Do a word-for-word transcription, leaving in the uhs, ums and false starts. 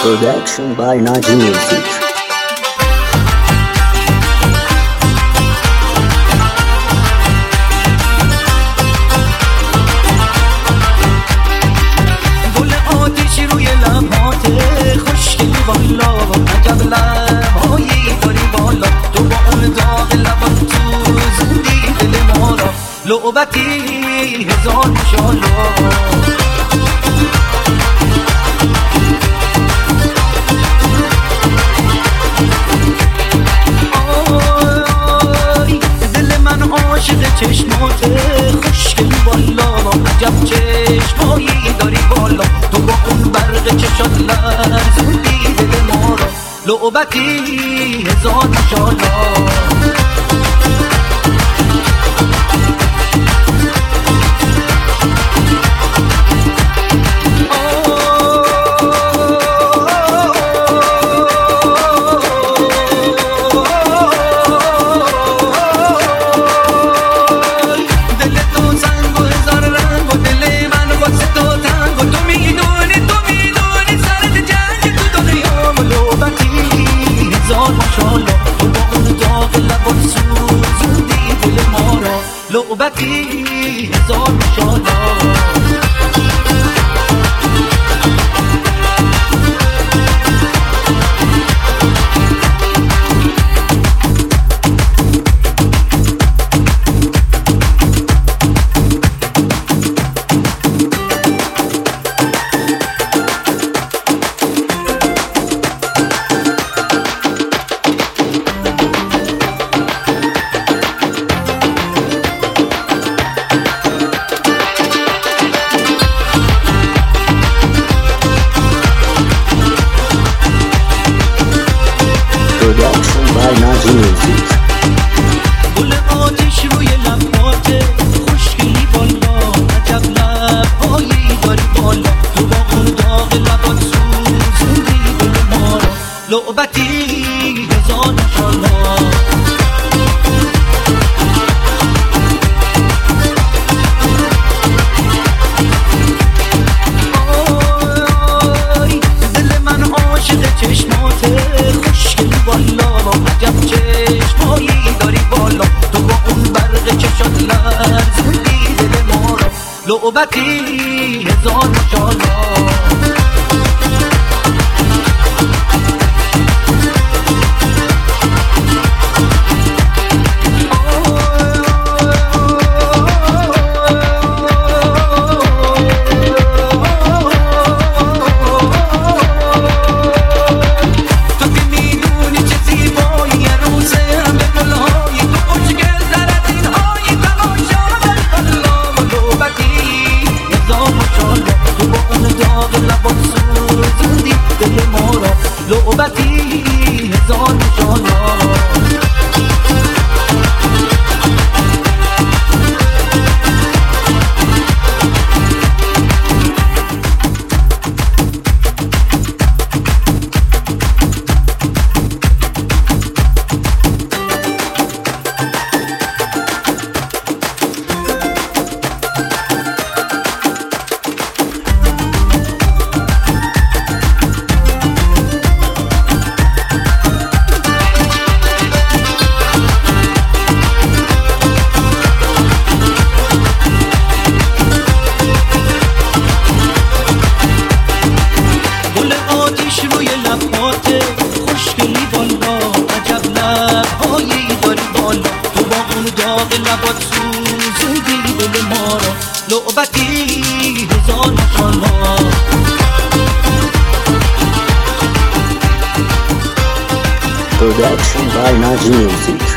Production by Naji Music. گل آتیش روی لبات خوشگلی والا، عجب لبهایی داری بالا. تو با اون داغ لبات تو زندی دل ما را، لعبتی هزار ماشاءالله. عاشق چشمات خوشگلی بالا، عجب چشمایی داری بالا. تو با اون برق چشات لرزوندی دل ما را، لعبتی هزار ماشاءالله. لعبتی هزار ماشاءالله. Production by Naji Music. گل آتیش روی لبات خوشگلی بالا، عجب لبهایی داری بالا. تو با اون داغ لبات سوزوندی دل ما را، لعبتی هزار ماشاءالله. دل من عاشق چشمات خوشگلی بالا، عجب چشمایی داری بالا. تو با اون برق چشات لرزوندی دل ما را، لعبتی هزار ماشاءالله. لعبتی هزار ماشاءالله. روی لبات خوشگلی بالا، عجب لبهایی داری بالا. تو با اون داغ لبات سوزوندی دل ما را، لعبتی هزار ماشاءالله. Production by Naji Music.